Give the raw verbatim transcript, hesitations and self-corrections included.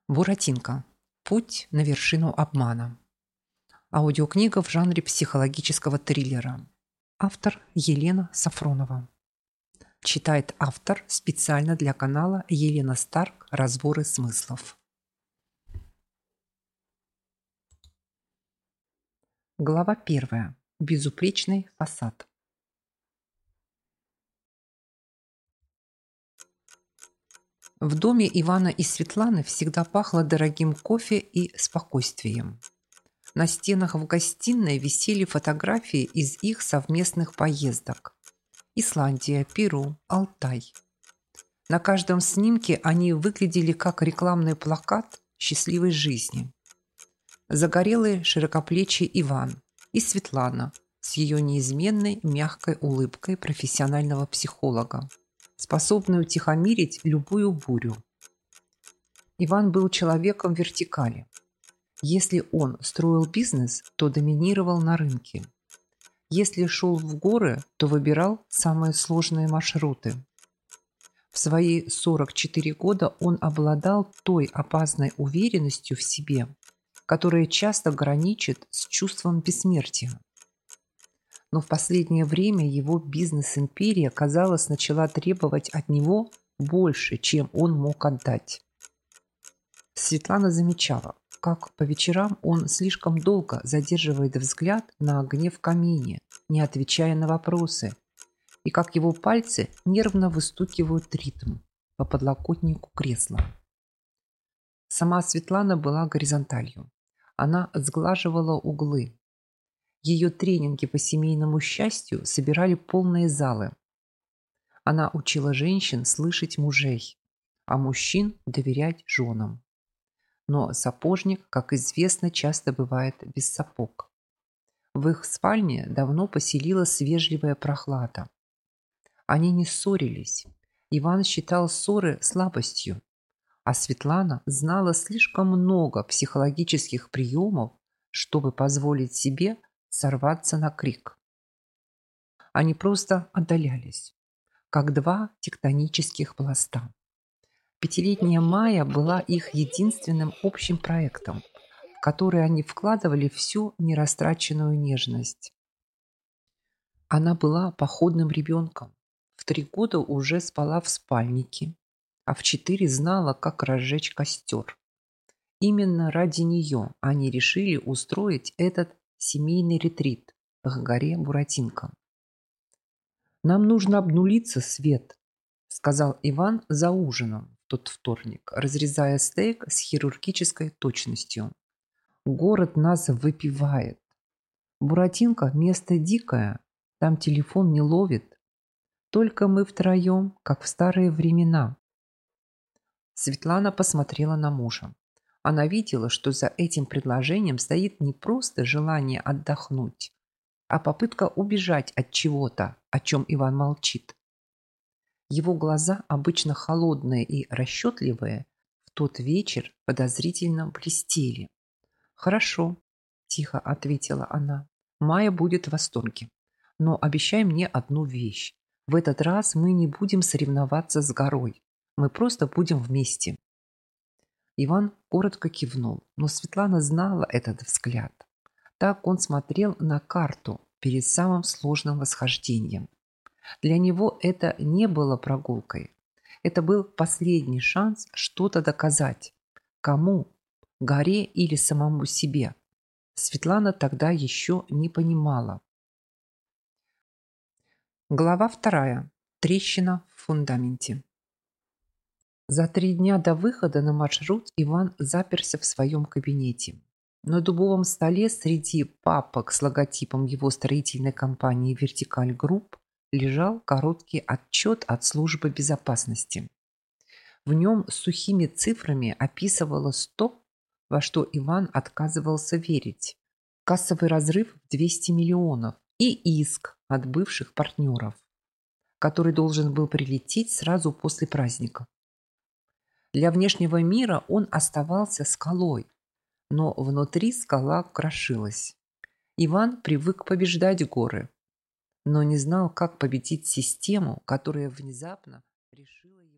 Буратинка. Путь на вершину обмана. Аудиокнига в жанре психологического триллера. Автор Елена Сафронова. Читает автор специально для канала Елена Старк «Разборы смыслов». Глава первая. Безупречный фасад. В доме Ивана и Светланы всегда пахло дорогим кофе и спокойствием. На стенах в гостиной висели фотографии из их совместных поездок. Исландия, Перу, Алтай. На каждом снимке они выглядели как рекламный плакат счастливой жизни. Загорелый широкоплечий Иван и Светлана с ее неизменной мягкой улыбкой профессионального психолога, способной утихомирить любую бурю. Иван был человеком вертикали. Если он строил бизнес, то доминировал на рынке. Если шел в горы, то выбирал самые сложные маршруты. В свои сорок четыре года он обладал той опасной уверенностью в себе, которая часто граничит с чувством бессмертия. Но в последнее время его бизнес-империя, казалось, начала требовать от него больше, чем он мог отдать. Светлана замечала, как по вечерам он слишком долго задерживает взгляд на огне в камине, не отвечая на вопросы, и как его пальцы нервно выстукивают ритм по подлокотнику кресла. Сама Светлана была горизонталью. Она сглаживала углы. Ее тренинги по семейному счастью собирали полные залы. Она учила женщин слышать мужей, а мужчин доверять женам. Но сапожник, как известно, часто бывает без сапог. В их спальне давно поселилась вежливая прохлада. Они не ссорились. Иван считал ссоры слабостью, а Светлана знала слишком много психологических приемов, чтобы позволить себе сорваться на крик. Они просто отдалялись, как два тектонических пласта. Пятилетняя Майя была их единственным общим проектом, в который они вкладывали всю нерастраченную нежность. Она была походным ребенком. В три года уже спала в спальнике, а в четыре знала, как разжечь костер. Именно ради нее они решили устроить этот семейный ретрит к горе Буратинка. «Нам нужно обнулиться, Свет», — сказал Иван за ужином в тот вторник, разрезая стейк с хирургической точностью. «Город нас выпивает. Буратинка — место дикое, там телефон не ловит. Только мы втроем, как в старые времена». Светлана посмотрела на мужа. Она видела, что за этим предложением стоит не просто желание отдохнуть, а попытка убежать от чего-то, о чем Иван молчит. Его глаза, обычно холодные и расчетливые, в тот вечер подозрительно блестели. «Хорошо», – тихо ответила она. «Майя будет в восторге. Но обещай мне одну вещь. В этот раз мы не будем соревноваться с горой. Мы просто будем вместе». Иван коротко кивнул, но Светлана знала этот взгляд. Так он смотрел на карту перед самым сложным восхождением. Для него это не было прогулкой. Это был последний шанс что-то доказать. Кому? Горе или самому себе? Светлана тогда еще не понимала. Глава вторая. Трещина в фундаменте. За три дня до выхода на маршрут Иван заперся в своем кабинете. На дубовом столе среди папок с логотипом его строительной компании «Вертикаль Групп» лежал короткий отчет от службы безопасности. В нем с сухими цифрами описывалось то, во что Иван отказывался верить. Кассовый разрыв в двести миллионов и иск от бывших партнеров, который должен был прилететь сразу после праздника. Для внешнего мира он оставался скалой, но внутри скала крошилась. Иван привык побеждать горы, но не знал, как победить систему, которая внезапно решила его